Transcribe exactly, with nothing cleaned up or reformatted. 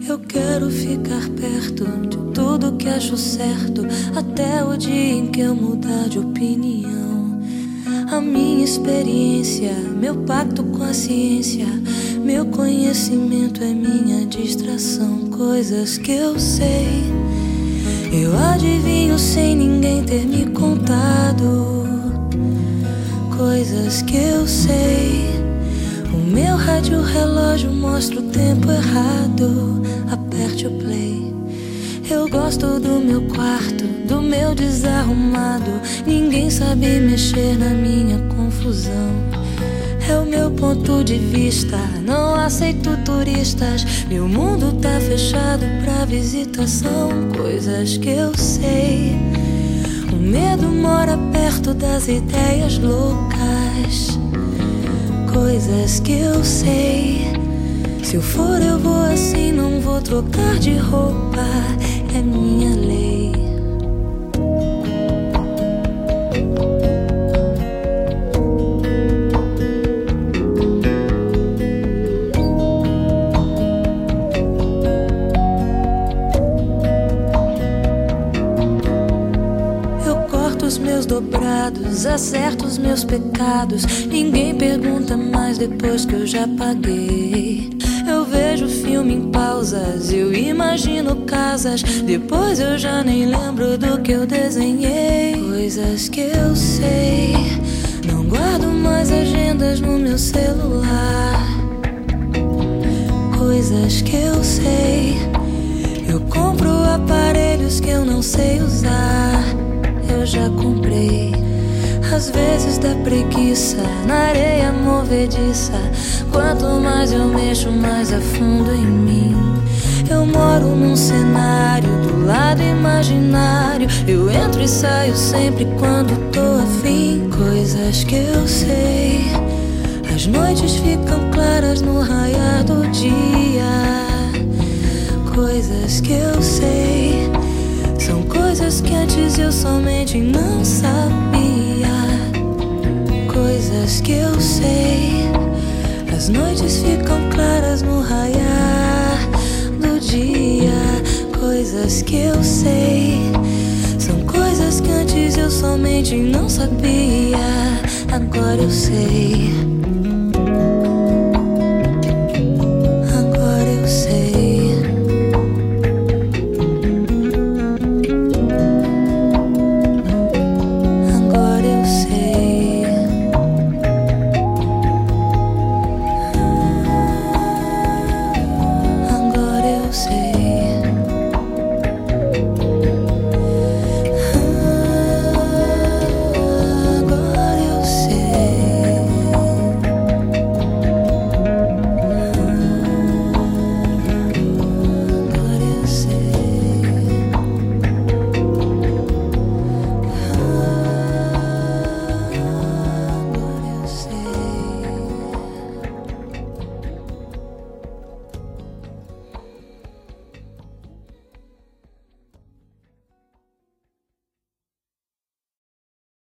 Eu quero ficar perto de tudo que acho certo, até o dia em que eu mudar de opinião. A minha experiência, meu pacto com a ciência, meu conhecimento é minha distração. Coisas que eu sei, eu adivinho sem ninguém ter me contado. Coisas que eu sei, o meu rádio relógio mostra o tempo errado. Aperte o play. Eu gosto do meu quarto, do meu desarrumado. Ninguém sabe mexer na minha confusão. É o meu ponto de vista, não aceito turistas. Meu mundo tá fechado pra visitação. Coisas que eu sei, o medo mora perto das ideias loucas. Coisas que eu sei, se eu for eu vou assim, não vou trocar de roupa. É minha lei. Meus dobrados, acerto os meus pecados. Ninguém pergunta mais depois que eu já paguei. Eu vejo filme em pausas, eu imagino casas. Depois eu já nem lembro do que eu desenhei. Coisas que eu sei, não guardo mais agendas no meu celular. Coisas que eu sei, eu compro aparelhos que eu não sei usar. Eu já comprei. Às vezes dá preguiça na areia movediça. Quanto mais eu mexo, mais afundo em mim. Eu moro num cenário do lado imaginário. Eu entro e saio sempre quando tô afim. Coisas que eu sei, as noites ficam claras no raiar do dia. Coisas que eu sei, são coisas que antes eu somente não sabia. Coisas que eu sei, as noites ficam claras no raiar do dia. Coisas que eu sei, são coisas que antes eu somente não sabia. Agora eu sei.